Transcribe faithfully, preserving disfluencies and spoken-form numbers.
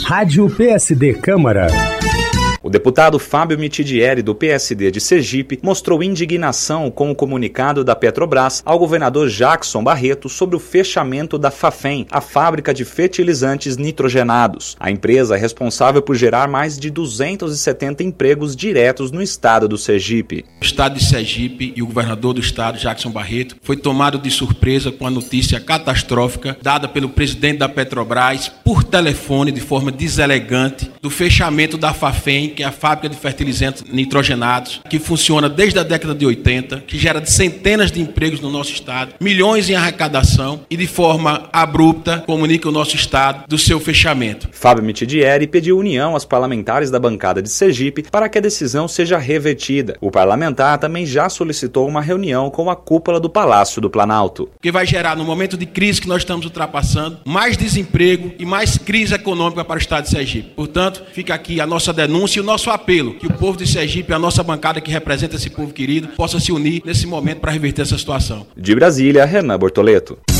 Rádio P S D Câmara. O deputado Fábio Mitidieri, do P S D de Sergipe, mostrou indignação com o comunicado da Petrobras ao governador Jackson Barreto sobre o fechamento da Fafem, a fábrica de fertilizantes nitrogenados. A empresa é responsável por gerar mais de duzentos e setenta empregos diretos no estado do Sergipe. O estado de Sergipe e o governador do estado, Jackson Barreto, foi tomado de surpresa com a notícia catastrófica dada pelo presidente da Petrobras por telefone de forma deselegante do fechamento da Fafem, que é a fábrica de fertilizantes nitrogenados, que funciona desde a década de oitenta, que gera centenas de empregos no nosso estado, milhões em arrecadação e de forma abrupta comunica o nosso estado do seu fechamento. Fábio Mitidieri pediu união aos parlamentares da bancada de Sergipe para que a decisão seja revertida. O parlamentar também já solicitou uma reunião com a cúpula do Palácio do Planalto. Que vai gerar, no momento de crise que nós estamos ultrapassando, mais desemprego e mais crise econômica para o estado de Sergipe. Portanto, fica aqui a nossa denúncia e o nosso apelo, que o povo de Sergipe, a nossa bancada que representa esse povo querido, possa se unir nesse momento para reverter essa situação. De Brasília, Renan Bortoleto.